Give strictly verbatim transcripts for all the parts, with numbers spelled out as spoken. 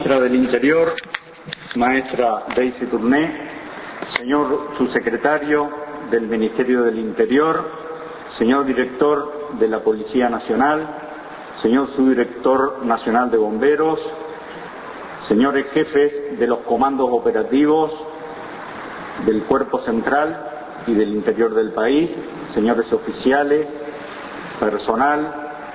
Ministra del Interior, maestra Daisy Tourné, señor subsecretario del Ministerio del Interior, señor director de la Policía Nacional, señor subdirector nacional de Bomberos, señores jefes de los comandos operativos del Cuerpo Central y del interior del país, señores oficiales, personal,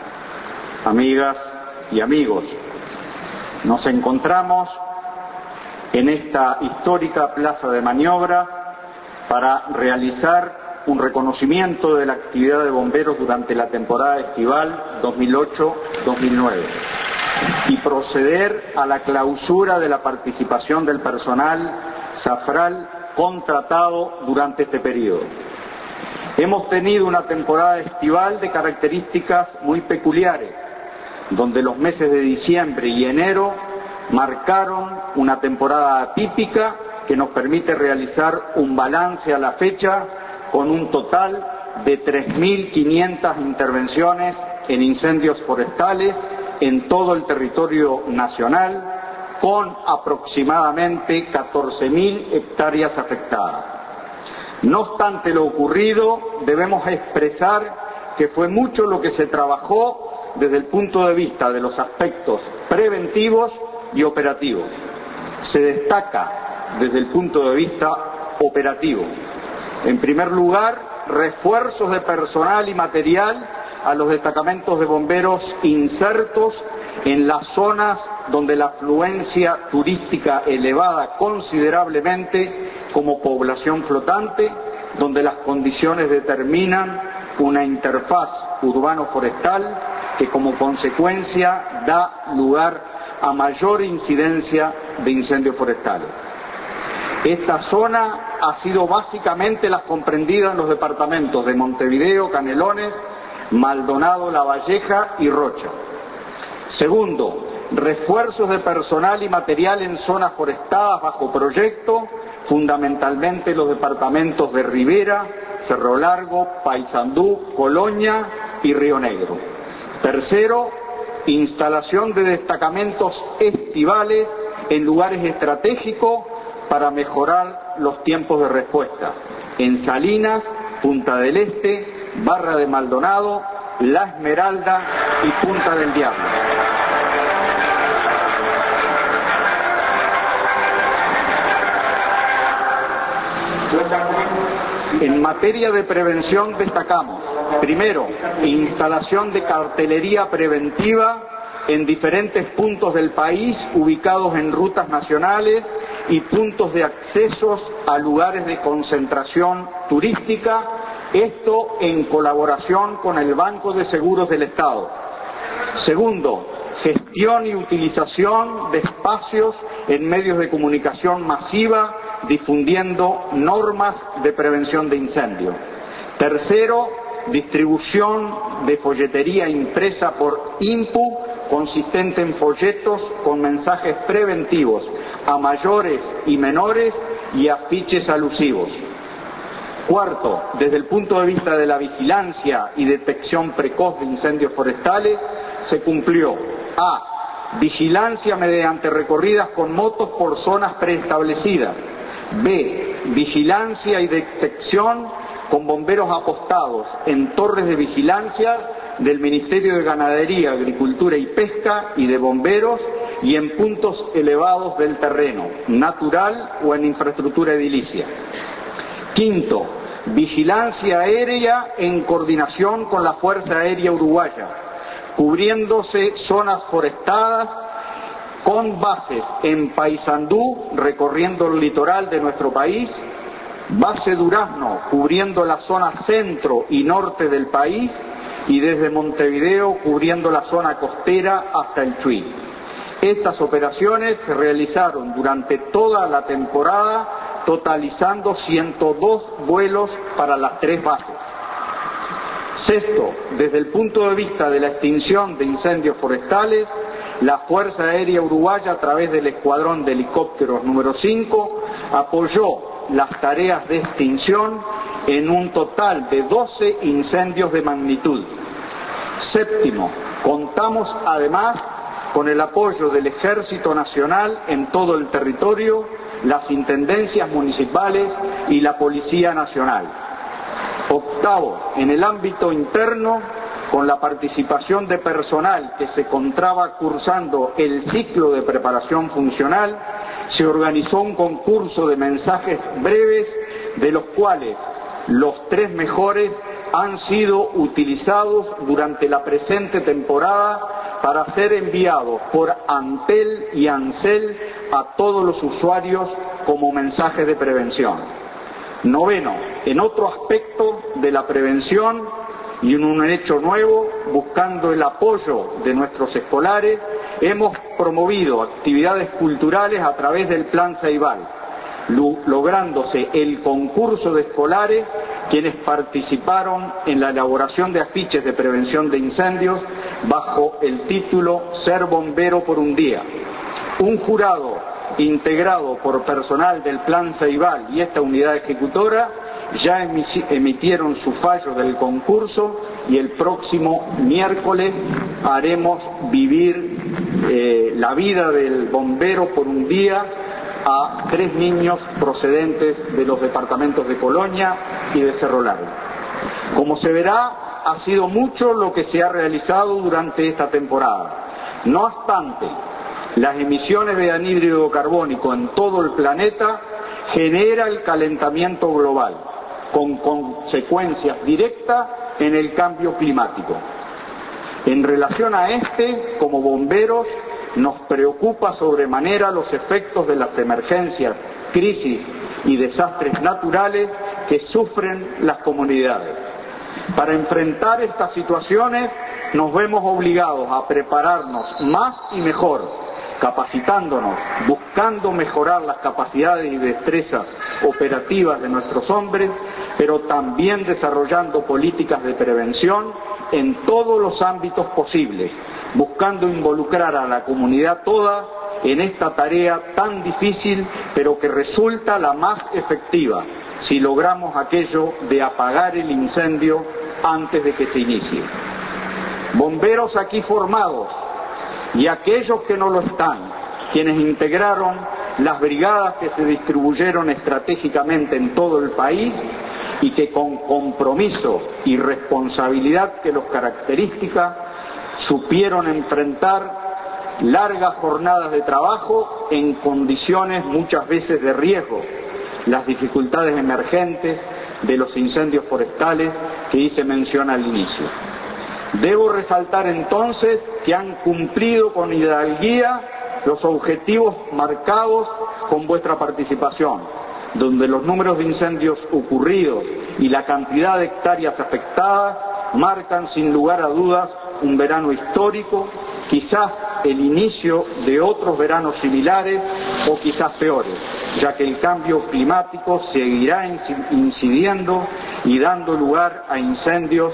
amigas y amigos. Nos encontramos en esta histórica plaza de maniobras para realizar un reconocimiento de la actividad de bomberos durante la temporada estival dos mil ocho dos mil nueve y proceder a la clausura de la participación del personal SAFRAL contratado durante este periodo. Hemos tenido una temporada estival de características muy peculiares, donde los meses de diciembre y enero marcaron una temporada atípica que nos permite realizar un balance a la fecha con un total de tres mil quinientas intervenciones en incendios forestales en todo el territorio nacional, con aproximadamente catorce mil hectáreas afectadas. No obstante lo ocurrido, debemos expresar que fue mucho lo que se trabajó desde el punto de vista de los aspectos preventivos y operativos. Se destaca desde el punto de vista operativo. En primer lugar, refuerzos de personal y material a los destacamentos de bomberos insertos en las zonas donde la afluencia turística elevada considerablemente como población flotante, donde las condiciones determinan una interfaz urbano-forestal que como consecuencia da lugar a mayor incidencia de incendios forestales. Esta zona ha sido básicamente la comprendida en los departamentos de Montevideo, Canelones, Maldonado, Lavalleja y Rocha. Segundo, refuerzos de personal y material en zonas forestadas bajo proyecto, fundamentalmente los departamentos de Rivera, Cerro Largo, Paysandú, Colonia y Río Negro. Tercero, instalación de destacamentos estivales en lugares estratégicos para mejorar los tiempos de respuesta, en Salinas, Punta del Este, Barra de Maldonado, La Esmeralda y Punta del Diablo. En materia de prevención destacamos, primero, instalación de cartelería preventiva en diferentes puntos del país ubicados en rutas nacionales y puntos de accesos a lugares de concentración turística, esto en colaboración con el Banco de Seguros del Estado. Segundo, gestión y utilización de espacios en medios de comunicación masiva difundiendo normas de prevención de incendio. Tercero, distribución de folletería impresa por INPU consistente en folletos con mensajes preventivos a mayores y menores y afiches alusivos. Cuarto, desde el punto de vista de la vigilancia y detección precoz de incendios forestales, se cumplió A. Vigilancia mediante recorridas con motos por zonas preestablecidas. B. Vigilancia y detección con bomberos apostados en torres de vigilancia del Ministerio de Ganadería, Agricultura y Pesca y de bomberos y en puntos elevados del terreno, natural o en infraestructura edilicia. Quinto, vigilancia aérea en coordinación con la Fuerza Aérea Uruguaya, cubriéndose zonas forestadas con bases en Paysandú, recorriendo el litoral de nuestro país, base Durazno, cubriendo la zona centro y norte del país, y desde Montevideo, cubriendo la zona costera hasta el Chuy. Estas operaciones se realizaron durante toda la temporada, totalizando ciento dos vuelos para las tres bases. Sexto, desde el punto de vista de la extinción de incendios forestales, la Fuerza Aérea Uruguaya, a través del Escuadrón de Helicópteros número cinco, apoyó las tareas de extinción en un total de doce incendios de magnitud. Séptimo, contamos además con el apoyo del Ejército Nacional en todo el territorio, las intendencias municipales y la Policía Nacional. Octavo, en el ámbito interno, con la participación de personal que se encontraba cursando el ciclo de preparación funcional, se organizó un concurso de mensajes breves, de los cuales los tres mejores han sido utilizados durante la presente temporada para ser enviados por Antel y Ansel a todos los usuarios como mensajes de prevención. Noveno, en otro aspecto de la prevención y en un hecho nuevo, buscando el apoyo de nuestros escolares, hemos promovido actividades culturales a través del Plan Ceibal, lográndose el concurso de escolares quienes participaron en la elaboración de afiches de prevención de incendios bajo el título Ser bombero por un día. Un jurado integrado por personal del Plan Ceibal y esta unidad ejecutora ya emitieron su fallo del concurso y el próximo miércoles haremos vivir eh, la vida del bombero por un día a tres niños procedentes de los departamentos de Colonia y de Cerro Largo. Como se verá, ha sido mucho lo que se ha realizado durante esta temporada. No obstante, las emisiones de anhídrido carbónico en todo el planeta genera el calentamiento global, con consecuencias directas en el cambio climático. En relación a este, como bomberos, nos preocupa sobremanera los efectos de las emergencias, crisis y desastres naturales que sufren las comunidades. Para enfrentar estas situaciones nos vemos obligados a prepararnos más y mejor, capacitándonos, buscando mejorar las capacidades y destrezas operativas de nuestros hombres, pero también desarrollando políticas de prevención en todos los ámbitos posibles, buscando involucrar a la comunidad toda en esta tarea tan difícil, pero que resulta la más efectiva si logramos aquello de apagar el incendio antes de que se inicie. Bomberos aquí formados y aquellos que no lo están, quienes integraron las brigadas que se distribuyeron estratégicamente en todo el país y que con compromiso y responsabilidad que los caracteriza, supieron enfrentar largas jornadas de trabajo en condiciones muchas veces de riesgo, las dificultades emergentes de los incendios forestales que hice mención al inicio. Debo resaltar entonces que han cumplido con hidalguía los objetivos marcados con vuestra participación, donde los números de incendios ocurridos y la cantidad de hectáreas afectadas marcan sin lugar a dudas un verano histórico, quizás el inicio de otros veranos similares o quizás peores, ya que el cambio climático seguirá incidiendo y dando lugar a incendios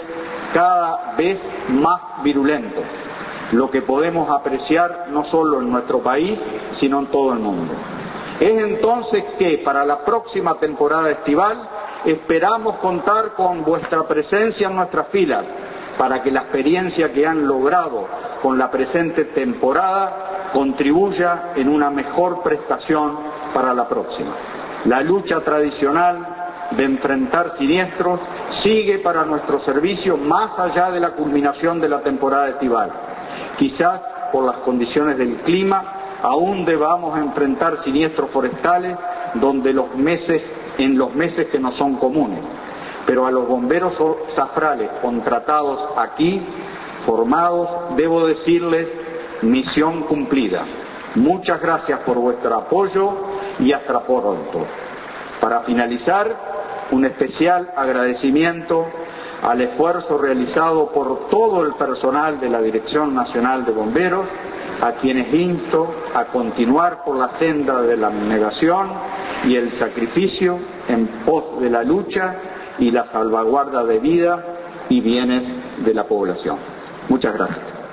cada vez más virulentos, lo que podemos apreciar no solo en nuestro país, sino en todo el mundo. Es entonces que para la próxima temporada estival esperamos contar con vuestra presencia en nuestras filas, para que la experiencia que han logrado con la presente temporada contribuya en una mejor prestación para la próxima. La lucha tradicional de enfrentar siniestros sigue para nuestro servicio más allá de la culminación de la temporada estival. Quizás por las condiciones del clima aún debamos enfrentar siniestros forestales donde los meses, en los meses que no son comunes. Pero a los bomberos zafrales contratados aquí, formados, debo decirles, misión cumplida. Muchas gracias por vuestro apoyo y hasta pronto. Para finalizar, un especial agradecimiento al esfuerzo realizado por todo el personal de la Dirección Nacional de Bomberos, a quienes insto a continuar por la senda de la abnegación y el sacrificio en pos de la lucha y la salvaguarda de vida y bienes de la población. Muchas gracias.